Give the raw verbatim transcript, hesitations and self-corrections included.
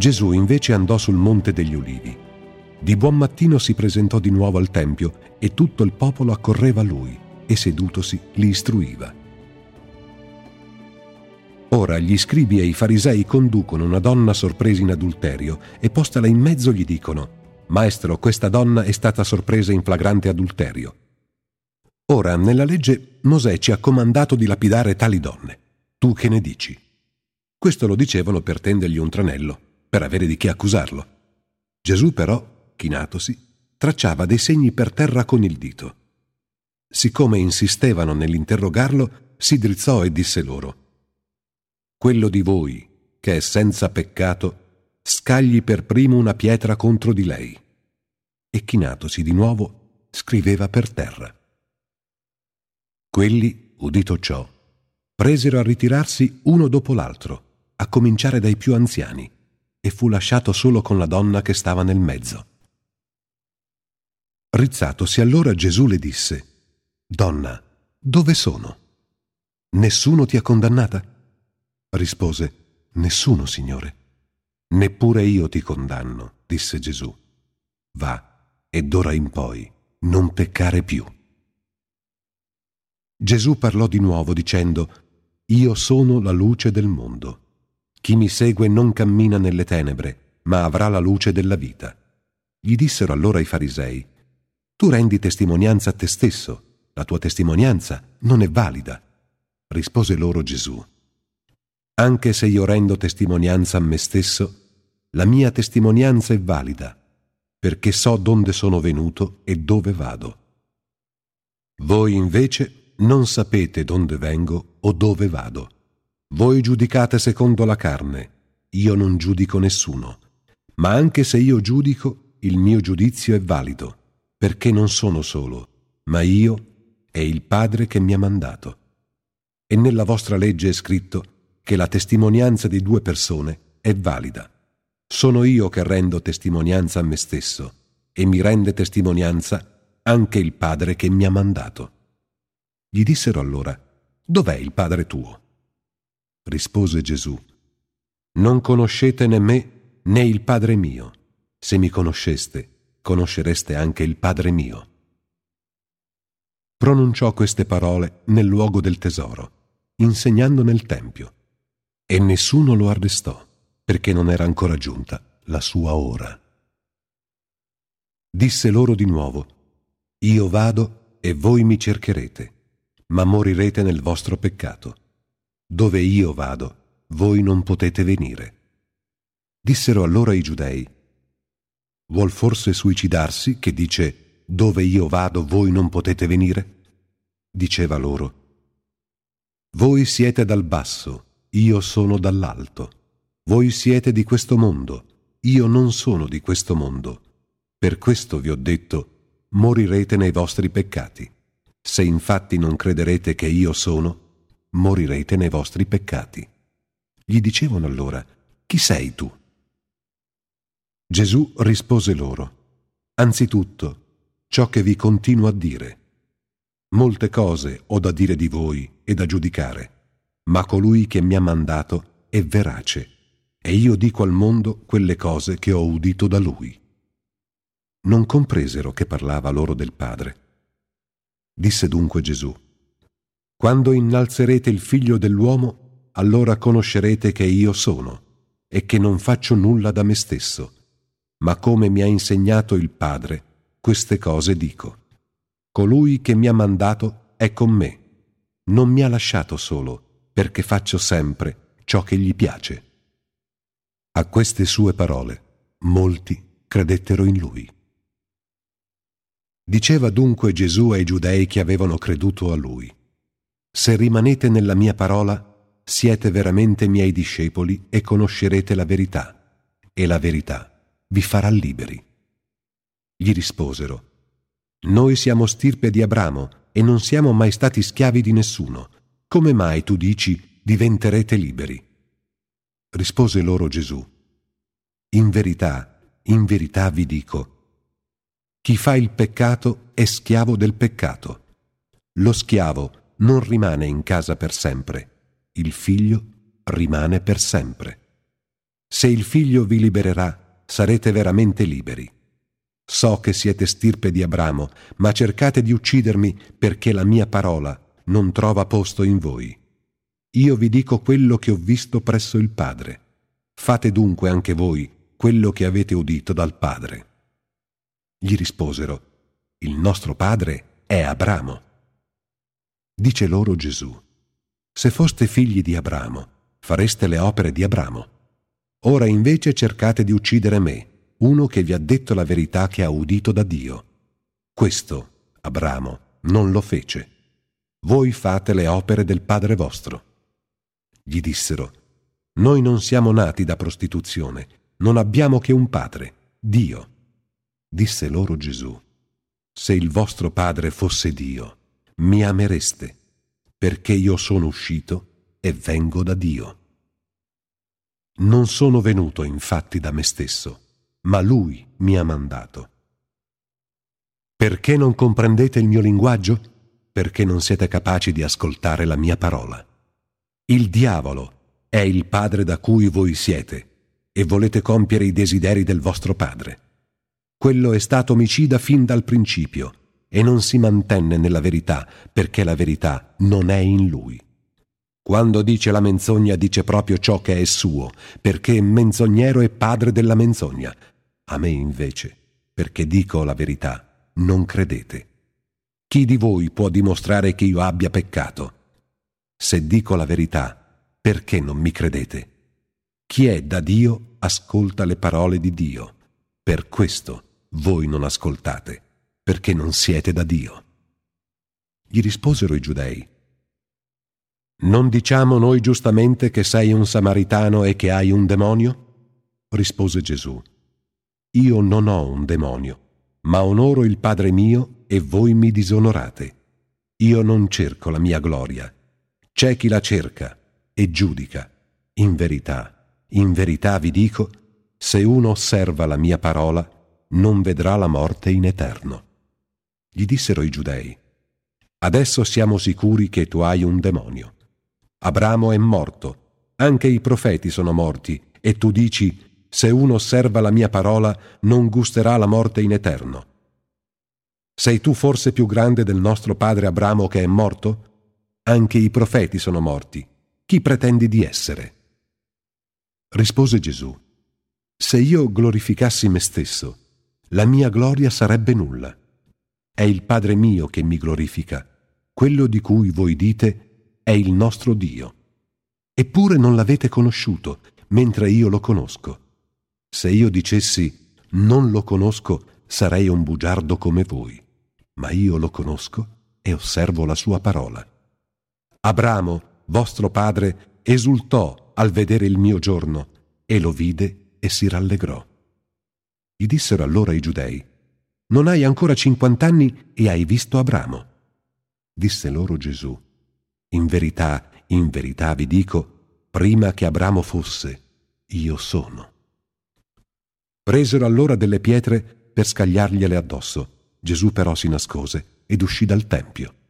Gesù invece andò sul Monte degli Ulivi. Di buon mattino si presentò di nuovo al Tempio e tutto il popolo accorreva a lui e sedutosi li istruiva. Ora gli scribi e i farisei conducono una donna sorpresa in adulterio e postala in mezzo gli dicono: «Maestro, questa donna è stata sorpresa in flagrante adulterio». Ora, nella legge, Mosè ci ha comandato di lapidare tali donne. Tu che ne dici? Questo lo dicevano per tendergli un tranello, per avere di che accusarlo. Gesù però, chinatosi, tracciava dei segni per terra con il dito. Siccome insistevano nell'interrogarlo, si drizzò e disse loro: «Quello di voi, che è senza peccato, scagli per primo una pietra contro di lei». E chinatosi di nuovo, scriveva per terra. Quelli, udito ciò, presero a ritirarsi uno dopo l'altro, a cominciare dai più anziani, e fu lasciato solo con la donna che stava nel mezzo. Rizzatosi allora Gesù le disse: «Donna, dove sono? Nessuno ti ha condannata?» Rispose: «Nessuno, Signore». «Neppure io ti condanno», disse Gesù. «Va, e d'ora in poi non peccare più». Gesù parlò di nuovo dicendo: «Io sono la luce del mondo. Chi mi segue non cammina nelle tenebre, ma avrà la luce della vita». Gli dissero allora i farisei: «Tu rendi testimonianza a te stesso, la tua testimonianza non è valida». Rispose loro Gesù: «Anche se io rendo testimonianza a me stesso, la mia testimonianza è valida, perché so donde sono venuto e dove vado. Voi invece non sapete donde vengo o dove vado. Voi giudicate secondo la carne, io non giudico nessuno. Ma anche se io giudico, il mio giudizio è valido, perché non sono solo, ma io e il Padre che mi ha mandato. E nella vostra legge è scritto che la testimonianza di due persone è valida. Sono io che rendo testimonianza a me stesso, e mi rende testimonianza anche il Padre che mi ha mandato». Gli dissero allora: «Dov'è il Padre tuo?» Rispose Gesù: «Non conoscete né me né il Padre mio. Se mi conosceste, conoscereste anche il Padre mio». Pronunciò queste parole nel luogo del tesoro, insegnando nel Tempio, e nessuno lo arrestò, perché non era ancora giunta la sua ora. Disse loro di nuovo: «Io vado e voi mi cercherete, ma morirete nel vostro peccato. Dove io vado, voi non potete venire». Dissero allora i giudei: «Vuol forse suicidarsi che dice: dove io vado, voi non potete venire?» Diceva loro: «Voi siete dal basso, io sono dall'alto. Voi siete di questo mondo, io non sono di questo mondo. Per questo vi ho detto: morirete nei vostri peccati. Se infatti non crederete che io sono, morirete nei vostri peccati». Gli dicevano allora: «Chi sei tu?» Gesù rispose loro: «Anzitutto, ciò che vi continuo a dire. Molte cose ho da dire di voi e da giudicare, ma colui che mi ha mandato è verace, e io dico al mondo quelle cose che ho udito da lui». Non compresero che parlava loro del Padre. Disse dunque Gesù: «Quando innalzerete il Figlio dell'uomo, allora conoscerete che io sono, e che non faccio nulla da me stesso, ma come mi ha insegnato il Padre, queste cose dico. Colui che mi ha mandato è con me, non mi ha lasciato solo, perché faccio sempre ciò che gli piace». A queste sue parole molti credettero in lui. Diceva dunque Gesù ai giudei che avevano creduto a lui: «Se rimanete nella mia parola, siete veramente miei discepoli e conoscerete la verità, e la verità vi farà liberi». Gli risposero: «Noi siamo stirpe di Abramo e non siamo mai stati schiavi di nessuno. Come mai tu dici: diventerete liberi?» Rispose loro Gesù: «In verità, in verità vi dico, chi fa il peccato è schiavo del peccato. Lo schiavo non rimane in casa per sempre, il figlio rimane per sempre. Se il Figlio vi libererà, sarete veramente liberi. So che siete stirpe di Abramo, ma cercate di uccidermi perché la mia parola non trova posto in voi. Io vi dico quello che ho visto presso il Padre. Fate dunque anche voi quello che avete udito dal Padre. Gli risposero: il nostro padre è Abramo. Dice loro Gesù: se foste figli di Abramo, fareste le opere di Abramo. Ora invece cercate di uccidere me, uno che vi ha detto la verità che ha udito da Dio. Questo Abramo non lo fece. Voi fate le opere del padre vostro. Gli dissero: noi non siamo nati da prostituzione, non abbiamo che un padre, Dio. Disse loro Gesù: se il vostro padre fosse Dio, mi amereste, perché io sono uscito e vengo da Dio. Non sono venuto infatti da me stesso, ma Lui mi ha mandato. Perché non comprendete il mio linguaggio? Perché non siete capaci di ascoltare la mia parola. Il diavolo è il padre da cui voi siete, e volete compiere i desideri del vostro padre. Quello è stato omicida fin dal principio, e non si mantenne nella verità, perché la verità non è in lui. Quando dice la menzogna dice proprio ciò che è suo, perché menzognero è padre della menzogna. A me invece, perché dico la verità, non credete. Chi di voi può dimostrare che io abbia peccato? Se dico la verità, perché non mi credete? Chi è da Dio ascolta le parole di Dio. Per questo voi non ascoltate, perché non siete da Dio. Gli risposero i giudei: non diciamo noi giustamente che sei un samaritano e che hai un demonio? Rispose Gesù: io non ho un demonio, ma onoro il Padre mio e voi mi disonorate. Io non cerco la mia gloria. C'è chi la cerca e giudica. In verità, in verità vi dico, se uno osserva la mia parola, non vedrà la morte in eterno. Gli dissero i giudei: adesso siamo sicuri che tu hai un demonio. Abramo è morto, anche i profeti sono morti, e tu dici: se uno osserva la mia parola, non gusterà la morte in eterno. Sei tu forse più grande del nostro padre Abramo che è morto? Anche i profeti sono morti. Chi pretendi di essere? Rispose Gesù: se io glorificassi me stesso, la mia gloria sarebbe nulla. È il Padre mio che mi glorifica, quello di cui voi dite è il nostro Dio. Eppure non l'avete conosciuto, mentre io lo conosco. Se io dicessi non lo conosco, sarei un bugiardo come voi, ma io lo conosco e osservo la sua parola. Abramo, vostro padre, esultò al vedere il mio giorno, e lo vide e si rallegrò. Gli dissero allora i giudei: non hai ancora cinquant'anni e hai visto Abramo? Disse loro Gesù: in verità, in verità vi dico, prima che Abramo fosse, io sono. Presero allora delle pietre per scagliargliele addosso. Gesù però si nascose ed uscì dal tempio.